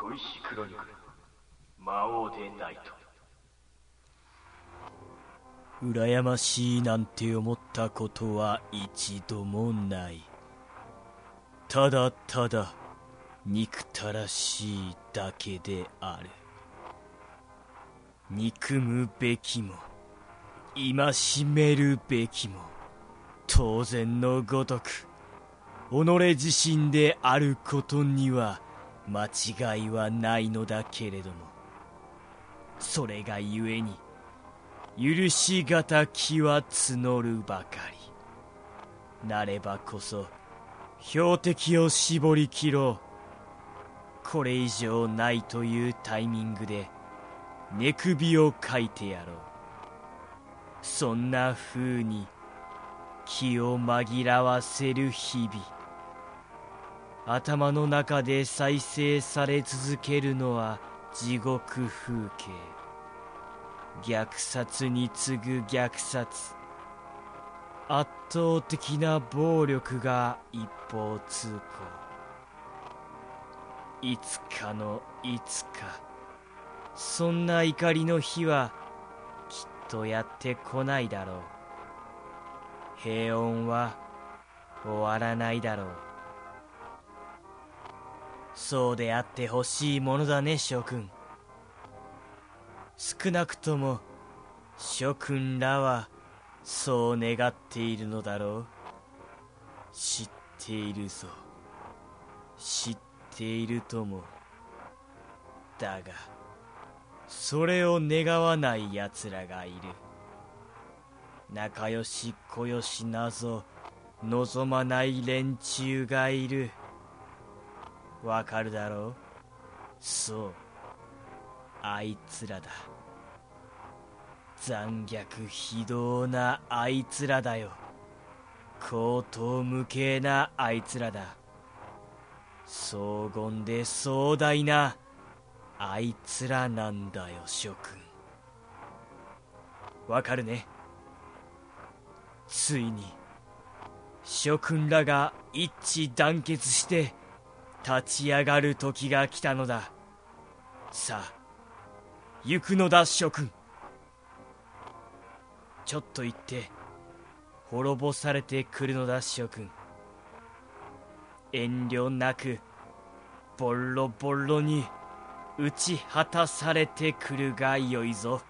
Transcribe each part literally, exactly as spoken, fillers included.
小石クロニクル魔王でないと。 羨ましいなんて思ったことは一度もない。ただただ憎たらしいだけである。憎むべきも戒めるべきも当然のごとく己自身であることには間違いはないのだけれども、それがゆえに許しがたきは募るばかり。なればこそ標的を絞り切ろう。これ以上ないというタイミングで寝首をかいてやろう。そんな風に気を紛らわせる日々、頭の中で再生され続けるのは地獄風景。虐殺に次ぐ虐殺、圧倒的な暴力が一方通行。いつかのいつか、そんな怒りの日はきっとやってこないだろう。平穏は終わらないだろう。そうであってほしいものだね、諸君。少なくとも諸君らはそう願っているのだろう。知っているぞ。知っているとも。だがそれを願わない奴らがいる。仲良し小良しなぞ望まない連中がいる。わかるだろう。そう、あいつらだ。残虐非道なあいつらだよ。荒唐無稽なあいつらだ。荘厳で壮大なあいつらなんだよ、諸君。わかるね。ついに諸君らが一致団結して立ち上がる時が来たのだ。さあ行くのだ、諸君。ちょっと言って滅ぼされてくるのだ、諸君。遠慮なくボロボロに打ち果たされてくるがよいぞ。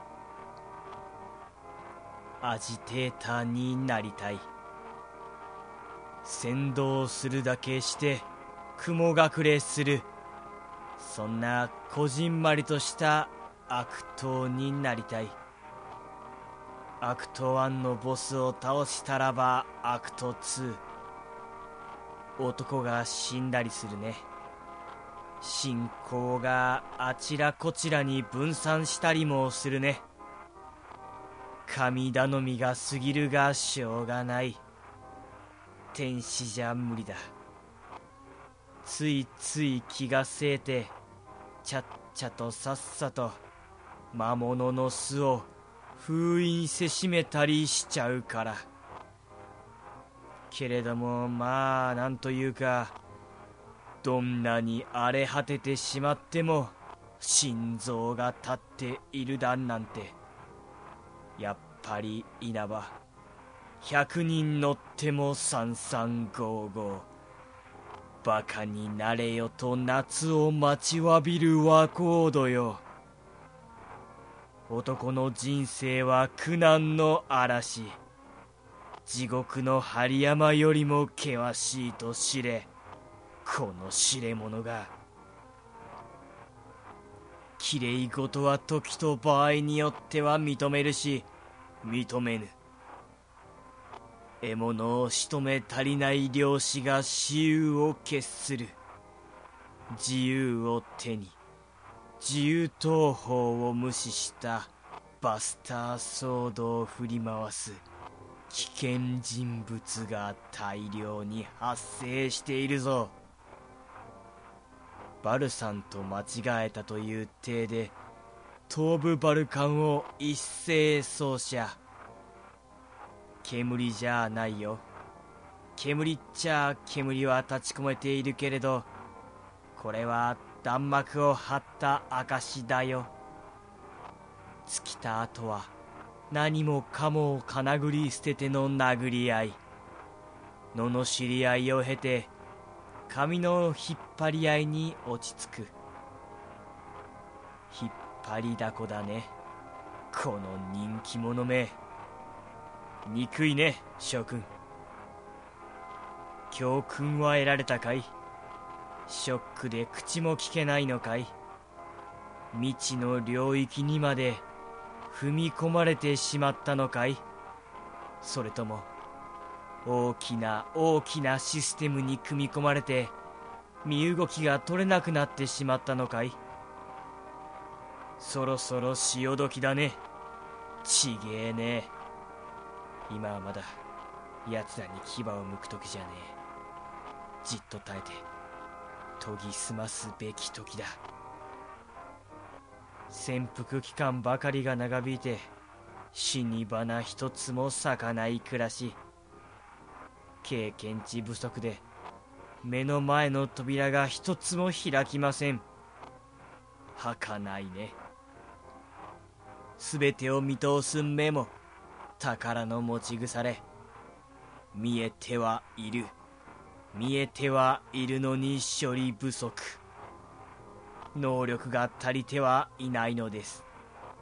アジテーターになりたい。先導するだけして雲隠れする、そんなこじんまりとした悪党になりたい。アクトワンのボスを倒したらばアクトツー、男が死んだりするね。信仰があちらこちらに分散したりもするね。神頼みが過ぎるがしょうがない。天使じゃ無理だ。ついつい気がせいてちゃっちゃとさっさと魔物の巣を封印せしめたりしちゃうから。けれどもまあなんというか、どんなに荒れ果ててしまっても心臓が立っているだなんて、やっぱり稲葉百人乗っても三三五五、バカになれよと夏を待ちわびる若人よ。男の人生は苦難の嵐、地獄の針山よりも険しいと知れ。この知れ者が。きれい事は時と場合によっては認めるし認めぬ。獲物を仕留め足りない漁師が私有を決する。自由を手に自由闘法を無視したバスターソードを振り回す危険人物が大量に発生しているぞ。バルサンと間違えたという体で東部バルカンを一斉走者。煙じゃないよ。煙っちゃ煙は立ち込めているけれど、 これは弾幕を張った証だよ。尽きた後は何もかもをかなぐり捨てての殴り合い、罵り合いを経て髪の引っ張り合いに落ち着く。引っ張りだこだね、この人気者め。憎いね、諸君。教訓は得られたかい？ショックで口も聞けないのかい？未知の領域にまで踏み込まれてしまったのかい？それとも大きな大きなシステムに組み込まれて身動きが取れなくなってしまったのかい？そろそろ潮時だね。ちげえね。今はまだ奴らに牙を剥く時じゃねえ。じっと耐えて研ぎ澄ますべき時だ。潜伏期間ばかりが長引いて死に花一つも咲かない暮らし。経験値不足で目の前の扉が一つも開きません。儚いね。すべてを見通す目も宝の持ち腐れ。見えてはいる見えてはいるのに処理不足。能力が足りてはいないのです。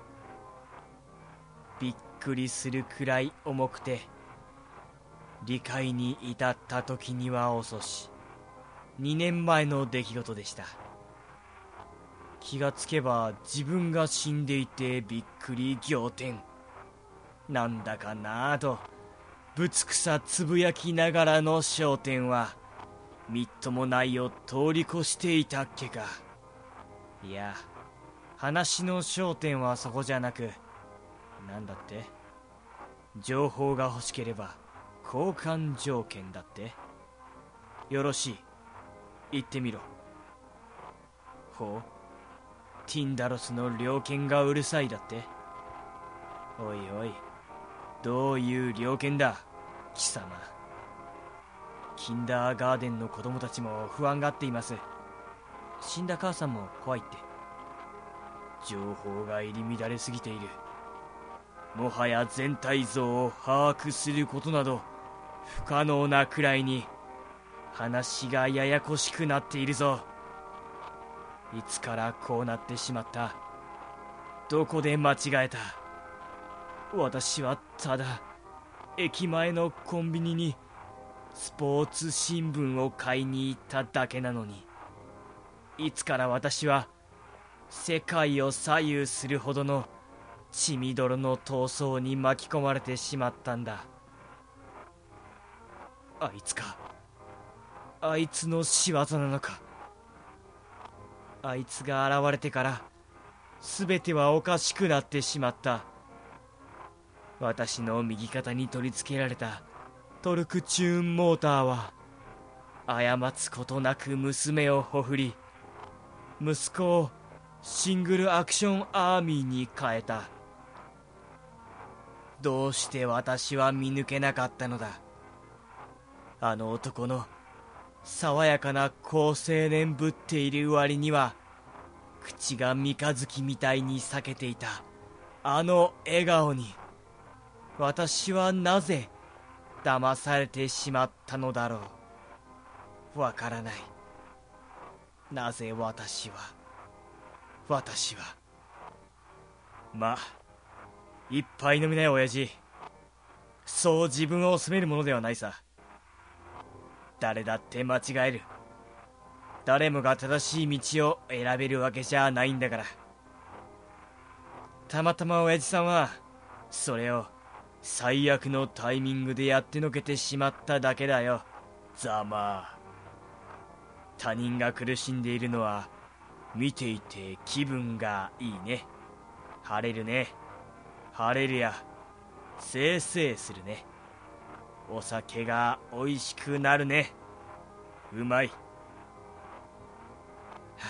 びっくりするくらい重くて理解に至った時には遅し、にねんまえの出来事でした。気がつけば自分が死んでいてびっくり仰天。なんだかなぁとぶつくさつぶやきながらの焦点はみっともないを通り越していたっけか。いや、話の焦点はそこじゃなく、なんだって、情報が欲しければ交換条件だって。よろしい、言ってみろ。ほう、ティンダロスの猟犬がうるさいだって。おいおい、どういう猟犬だ貴様。キンダーガーデンの子供たちも不安がっています。死んだ母さんも怖いって。情報が入り乱れすぎている。もはや全体像を把握することなど不可能なくらいに話がややこしくなっているぞ。いつからこうなってしまった？どこで間違えた？私はただ駅前のコンビニにスポーツ新聞を買いに行っただけなのに、いつから私は世界を左右するほどの血みどろの闘争に巻き込まれてしまったんだ。あいつか、あいつの仕業なのか。あいつが現れてから全てはおかしくなってしまった。私の右肩に取り付けられたトルクチューンモーターは過つことなく娘をほふり、息子をシングルアクションアーミーに変えた。どうして私は見抜けなかったのだ。あの男の爽やかな好青年ぶっている割には口が三日月みたいに裂けていたあの笑顔に私はなぜ騙されてしまったのだろう。わからない。なぜ私は私はまあ一杯飲みなよ親父。そう自分を責めるものではないさ。誰だって間違える。誰もが正しい道を選べるわけじゃないんだから。たまたま親父さんはそれを最悪のタイミングでやってのけてしまっただけだよ。ざまあ。他人が苦しんでいるのは見ていて気分がいいね。晴れるね。晴れるやせいせいするね。お酒がおいしくなるね。うまい、はあ、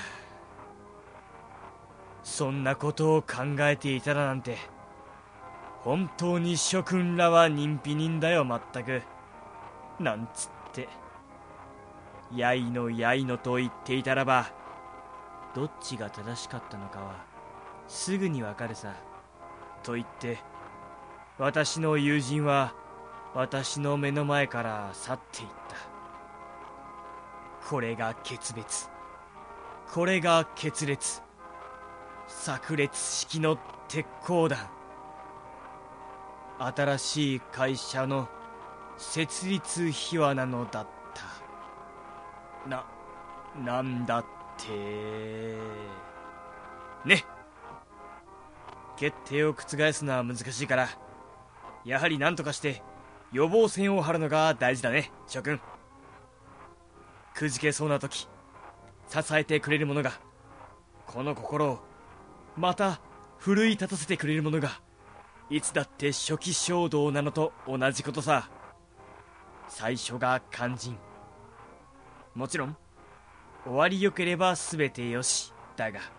そんなことを考えていたらなんて、本当に諸君らは人否人だよ。まったくなんつって。 やいのやいのと言っていたらば、どっちが正しかったのかはすぐにわかるさ。と言って私の友人は私の目の前から去っていった。これが決別、これが決裂、炸裂式の鉄鋼弾。新しい会社の設立秘話なのだった。な、なんだってね。決定を覆すのは難しいから、やはり何とかして予防線を張るのが大事だね、諸君。くじけそうな時、支えてくれるものが、この心をまた奮い立たせてくれるものが、いつだって初期衝動なのと同じことさ。最初が肝心。もちろん終わりよければ全てよしだが、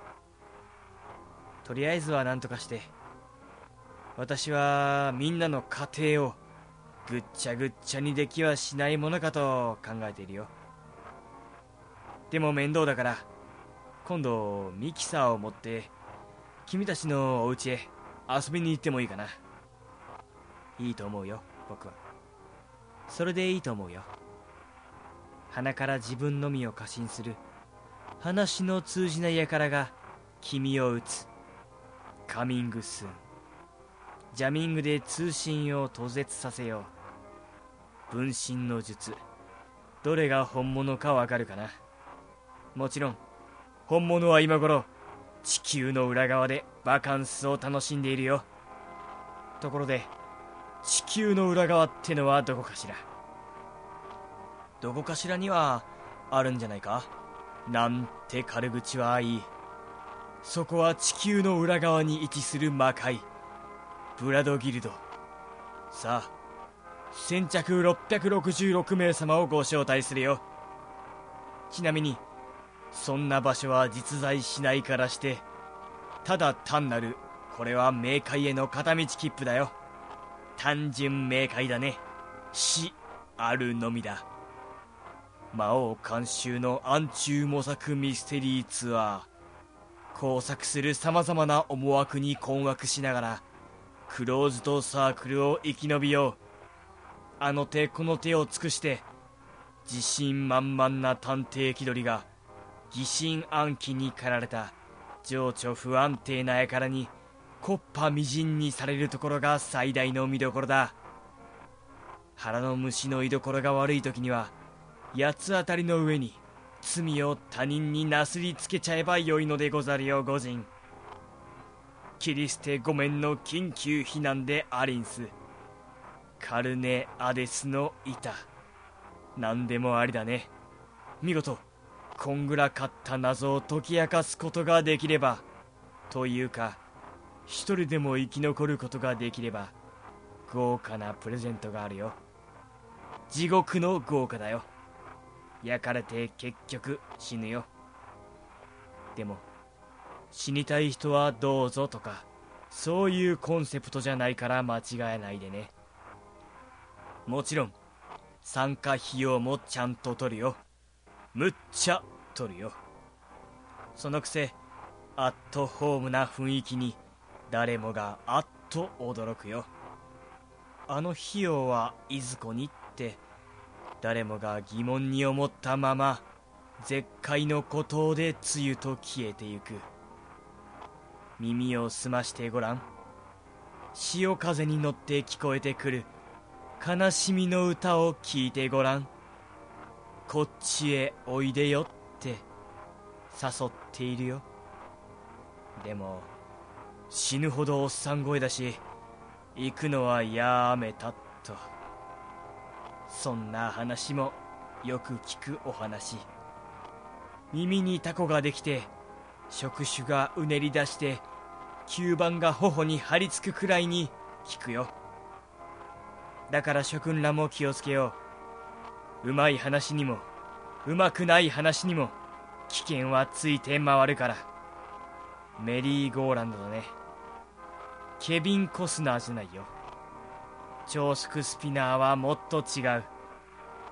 とりあえずは何とかして、私はみんなの家庭をぐっちゃぐっちゃにできはしないものかと考えているよ。でも面倒だから、今度ミキサーを持って君たちのお家へ遊びに行ってもいいかな。いいと思うよ、僕は。それでいいと思うよ。鼻から自分のみを過信する話の通じない輩が君を撃つ。カミングスーン。ジャミングで通信を途絶させよう。分身の術、どれが本物かわかるかな。もちろん本物は今頃地球の裏側でバカンスを楽しんでいるよ。ところで地球の裏側ってのはどこかしら。どこかしらにはあるんじゃないか。なんて軽口はいい。そこは地球の裏側に位置する魔界ブラドギルド。さあ、先着ろっぴゃくろくじゅうろくめい様をご招待するよ。ちなみにそんな場所は実在しないからして、ただ単なるこれは冥界への片道切符だよ。単純冥界だね。死あるのみだ。魔王監修の暗中模索ミステリーツアー。工作する様々な思惑に困惑しながらクローズドサークルを生き延びよう。あの手この手を尽くして自信満々な探偵気取りが疑心暗鬼に駆られた情緒不安定な輩に木っ端みじんにされるところが最大の見どころだ。腹の虫の居所が悪い時には八つ当たりの上に罪を他人になすりつけちゃえばよいのでござるよ、御人。切り捨て御免の緊急避難でアリンス。カルネ・アデスの板。何でもありだね。見事こんぐらかった謎を解き明かすことができれば、というか一人でも生き残ることができれば、豪華なプレゼントがあるよ。地獄の豪華だよ。焼かれて結局死ぬよ。でも死にたい人はどうぞとか、そういうコンセプトじゃないから間違えないでね。もちろん参加費用もちゃんと取るよ。むっちゃ取るよ。そのくせアットホームな雰囲気に誰もがあっと驚くよ。あの費用はいずこにって誰もが疑問に思ったまま絶海の孤島で梅雨と消えてゆく。耳を澄ましてごらん。潮風に乗って聞こえてくる悲しみの歌を聞いてごらん。こっちへおいでよって誘っているよ。でも死ぬほどおっさん声だし、行くのはやめたと。そんな話もよく聞くお話。耳にタコができて触手がうねり出して吸盤が頬に張り付くくらいに聞くよ。だから諸君らも気をつけよう。うまい話にもうまくない話にも危険はついて回るから。メリーゴーランドだね。ケビン・コスナーじゃないよ。超速スピナーはもっと違う。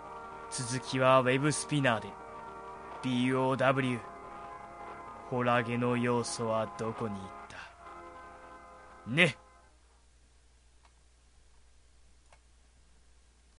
続きはウェブスピナーで。 ビーオーダブリュー ホラゲの要素はどこに行ったね。